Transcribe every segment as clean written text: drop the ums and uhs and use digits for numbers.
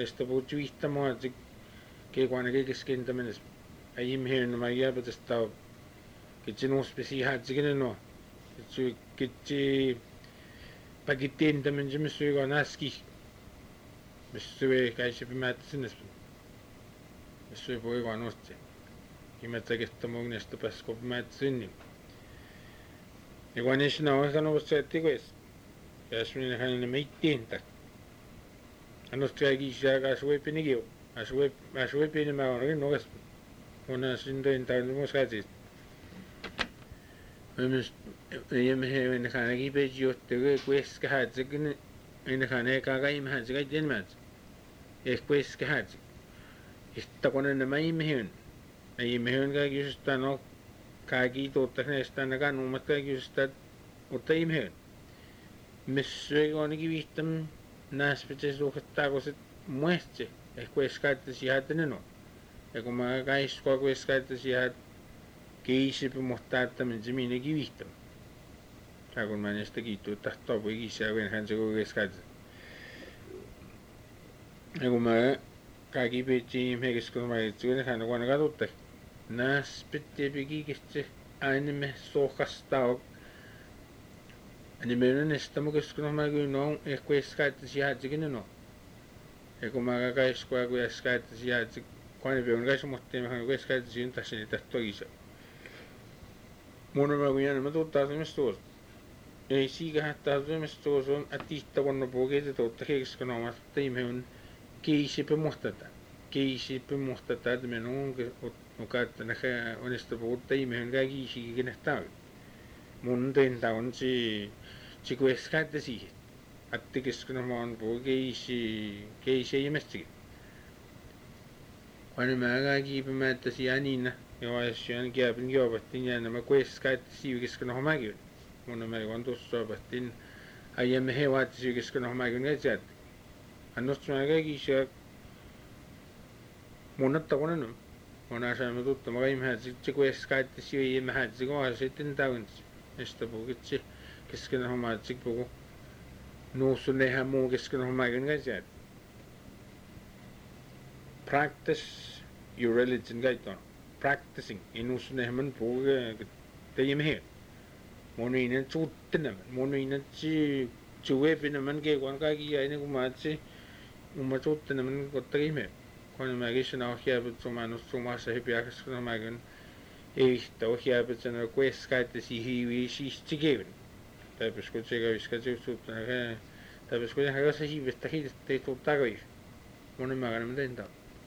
esta puutu viittamaa keekuaanagi keskendamines ayimheun maiyabetesta kitsinusspesihaatsikinen kitsi pakittiintaminsimissuigonaski missue kaisipimaatisinis missue puigoanusti imetsakettamugnesta paskopimaatisinni iguanisnaosanovussaatiguis jasminhanin meittiinta anustriagiisiagaasuipinigiu asuipinimaonaginnogas una sindointaanumuskaatis yemhewen khanagi bejiyottege kueskahaatsikini inakhane kaagaimhaatsikaitinmaat kueskahaatsi istakonenamaimhewen ayimhewen kaagiyustano kaagituuttakneestanaga nuumatkaagiustat uttaimhewen missuegonigivihtam naaspitessuuqattaagosit muestse kueskaattisihaattinino yakumaagaisqua kueskaattisihaat kiisipimuhtaattamin siminigivihtam Sagun manesta gitu tahto bagi siawen han sego geskat. Aku ma kaki peci megis ko mai tsuene han wana gadotte. Nas pitte bagi geste anime sohastao. Ani menen estamo gesko ma gu no e queskat si hat zigene no. Aku ma ka esko gu eskat si hat kwani be unga smotte ma queskat si tasini tahto gisa. Mono ma gu yana ma tutta semestor. Ei siiga hattasumistoosun atista vonna puugete totta heekskonomas teimheun kiisipimuhtata menun ukattana onesta puut teimheun ka kiisiginehtaa mun teintaun si kueskatte siihen attikiskonomaan puu keisi imestigi Quan maaga kiipimäättä sianina joasian kiapin kiopattin ja nämä kueskatte siivikiskonohomaakin Mun mä on tuossa päätin aiemmin he vaatisi kesken hommakin näitä. Annosta mä kaikissa mun ottakonen on asema tuttu mä käimme sitten kun eskaitti siihen mä häätin kun sitten taun näistä puhuttiin kesken hommakin puhu nuusunehan muu kesken hommakin näitä. Practice your religion kaiton practicing inusunehan puhu teemme Monuinen suuttenaman, monuinen suuepinaman keekuan kaikki jäi kun maatsi umma suuttenaman kottarimme. Kun mä kisin ohjaapet sumassa hypiäkäs kun mä kun eihtä ohjaapet sanoo kueskaitte siihen siistikevin. Täppäs kun se käviskät suuttena täppäs kun hän kanssa hiivestä hiivestä ei tuu takoi. Monen mä kannan teintaa.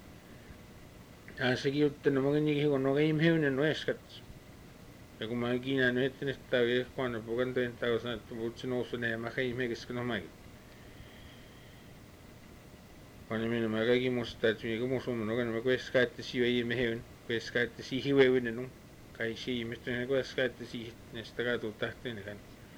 Sekin juttena mä kennikin kun no keimheunen no eskats. Ja kun mä oon kiinänyt etten että kuanna puhukan teintaa sanoo että puhutsin nousuneen ja mä käimme kesken omakin. Kun minä mä kaikki muistaa että mikä muu suomen on kun kueskaitte siihen meheyn kueskaitte siihen hiuevinen on. Kai siihen mistä kueskaitte siihen näistä katuu tahtoinenkaan.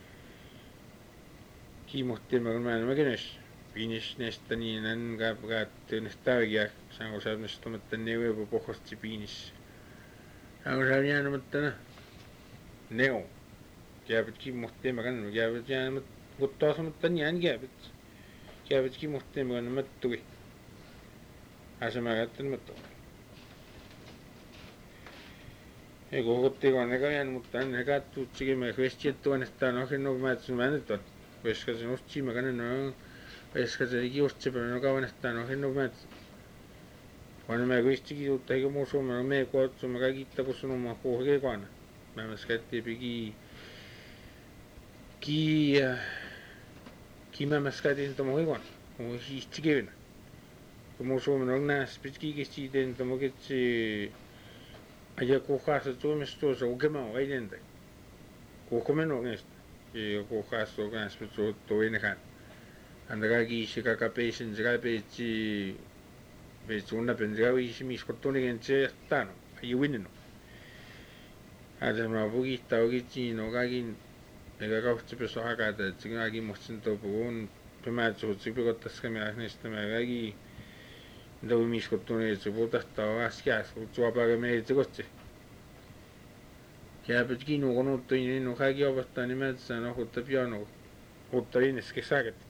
Kiimohtiin mä kun mä en mäkinäs. Piinis näistä niin en kaattu näistä oikea. Saanko sä näistä mutta neuvo pohjosti piinis. Saanko sä jäänyt mutta Neo. Kiabit kiimohtiin mä kannan. Kiabit jäänyt mutta mutta niin kiabit. Kiabit kiimohtiin mä kannan mattui. Asema katson mattu. Ei kokotti kun ne käyn mutta ne kattu sikin mä kvestiet tuonesta no ken no mä tsumanettu. Koska se nosti mä kannan no koska se kiusti pero no kavanesta no ken no mä Kun mä kuistikin mutta eikä muu suomen no me kuotsu mä kaikki tapussunut mä pohke kuana. Mä skatti pigi mä skatin tomo kuana. Muu hiistikin. Kun muu suomen on näs pitki kesti tomo ketsi aja kuhassa tuomistossa ukemaan vaidenta. Kuhkomen on näistä. Ja kuhassa on kanssa toinenkaan. Anda kaikki se kakapeisen se kapeitsi Veitsuunna pensika viisi miskottuunikin se jättäno. Ei uinnu. Mä pukittaa oikein no kaikin eikä kauheasti pysty hakata että se kaikki muistin topuun pimätsuut se pikottaskaan mä näistä mä kaikki Dau miskottuuni se puhtahtaa askeas suopaaga meitä kosti. Jääpytkin nukonuttuin niin no kaikki opettaa nimeltä sanoo hutta piano hutta linneske saaket.